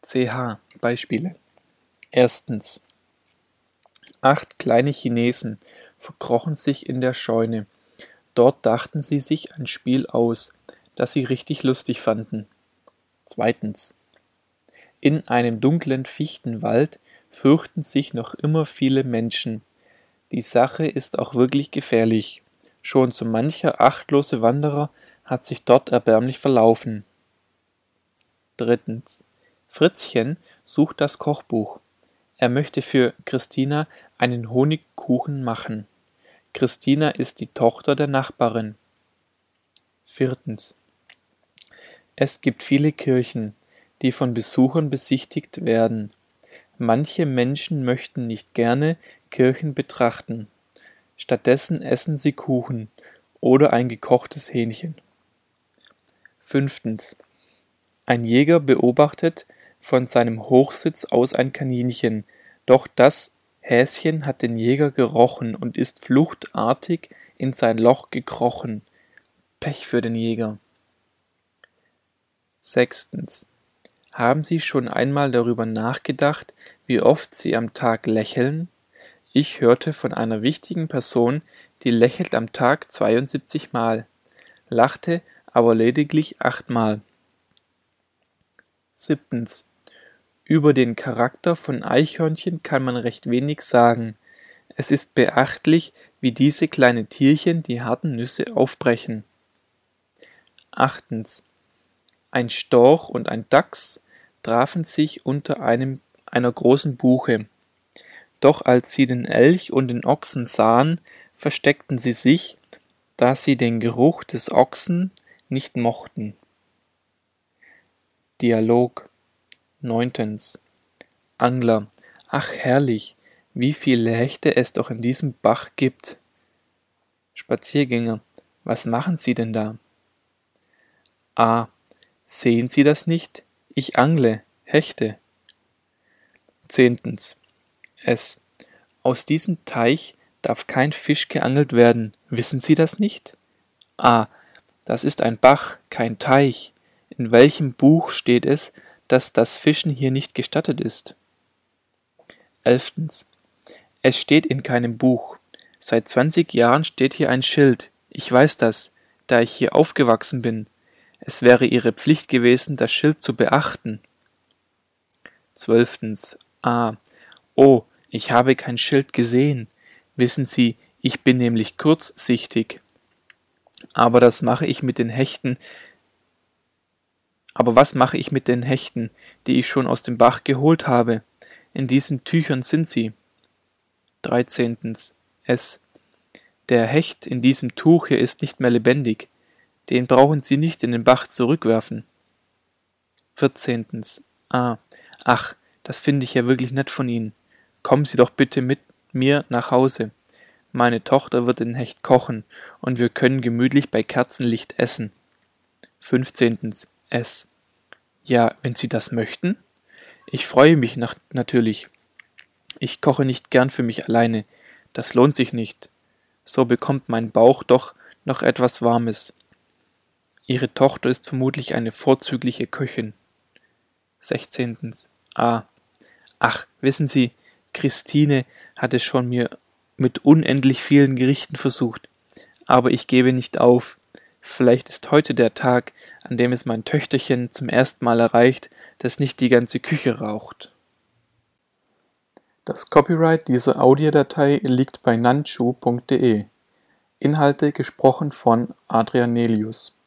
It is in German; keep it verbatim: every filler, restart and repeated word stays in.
ch Beispiele. Erstens. Acht kleine Chinesen verkrochen sich in der Scheune. Dort dachten sie sich ein Spiel aus, das sie richtig lustig fanden. Zweitens. In einem dunklen Fichtenwald fürchten sich noch immer viele Menschen. Die Sache ist auch wirklich gefährlich. Schon so mancher achtlose Wanderer hat sich dort erbärmlich verlaufen. Drittens. Fritzchen sucht das Kochbuch. Er möchte für Christina einen Honigkuchen machen. Christina ist die Tochter der Nachbarin. Viertens. Es gibt viele Kirchen, die von Besuchern besichtigt werden. Manche Menschen möchten nicht gerne Kirchen betrachten. Stattdessen essen sie Kuchen oder ein gekochtes Hähnchen. Fünftens. Ein Jäger beobachtet von seinem Hochsitz aus ein Kaninchen, doch das Häschen hat den Jäger gerochen und ist fluchtartig in sein Loch gekrochen. Pech für den Jäger. Sechstens. Haben Sie schon einmal darüber nachgedacht, wie oft Sie am Tag lächeln? Ich hörte von einer wichtigen Person, die lächelt am Tag zweiundsiebzig Mal, lachte aber lediglich achtmal. Siebtens. Über den Charakter von Eichhörnchen kann man recht wenig sagen. Es ist beachtlich, wie diese kleinen Tierchen die harten Nüsse aufbrechen. Achtens. Ein Storch und ein Dachs trafen sich unter einem, einer großen Buche. Doch als sie den Elch und den Ochsen sahen, versteckten sie sich, da sie den Geruch des Ochsen nicht mochten. Dialog. Neuntens. Angler. Ach herrlich, wie viele Hechte es doch in diesem Bach gibt. Spaziergänger. Was machen Sie denn da? A. Sehen Sie das nicht? Ich angle. Hechte. Zehntens. S. Aus diesem Teich darf kein Fisch geangelt werden. Wissen Sie das nicht? A. Das ist ein Bach, kein Teich. In welchem Buch steht es, dass das Fischen hier nicht gestattet ist? Elftens. Es steht in keinem Buch. Seit zwanzig Jahren steht hier ein Schild. Ich weiß das, da ich hier aufgewachsen bin. Es wäre Ihre Pflicht gewesen, das Schild zu beachten. Zwölftens. A. Oh, ich habe kein Schild gesehen. Wissen Sie, ich bin nämlich kurzsichtig. Aber das mache ich mit den Hechten, Aber was mache ich mit den Hechten, die ich schon aus dem Bach geholt habe? In diesen Tüchern sind sie. Dreizehntens. S. Der Hecht in diesem Tuch hier ist nicht mehr lebendig. Den brauchen Sie nicht in den Bach zurückwerfen. Vierzehntens. A. Ach, das finde ich ja wirklich nett von Ihnen. Kommen Sie doch bitte mit mir nach Hause. Meine Tochter wird den Hecht kochen und wir können gemütlich bei Kerzenlicht essen. Fünfzehntens. S. Ja, wenn Sie das möchten? Ich freue mich nach, natürlich. Ich koche nicht gern für mich alleine. Das lohnt sich nicht. So bekommt mein Bauch doch noch etwas Warmes. Ihre Tochter ist vermutlich eine vorzügliche Köchin. Sechzehntens. A. Ach, wissen Sie, Christine hat es schon mir mit unendlich vielen Gerichten versucht. Aber ich gebe nicht auf. Vielleicht ist heute der Tag, an dem es mein Töchterchen zum ersten Mal erreicht, dass nicht die ganze Küche raucht. Das Copyright dieser Audiodatei liegt bei nanchu punkt de. Inhalte gesprochen von Adrian Nelius.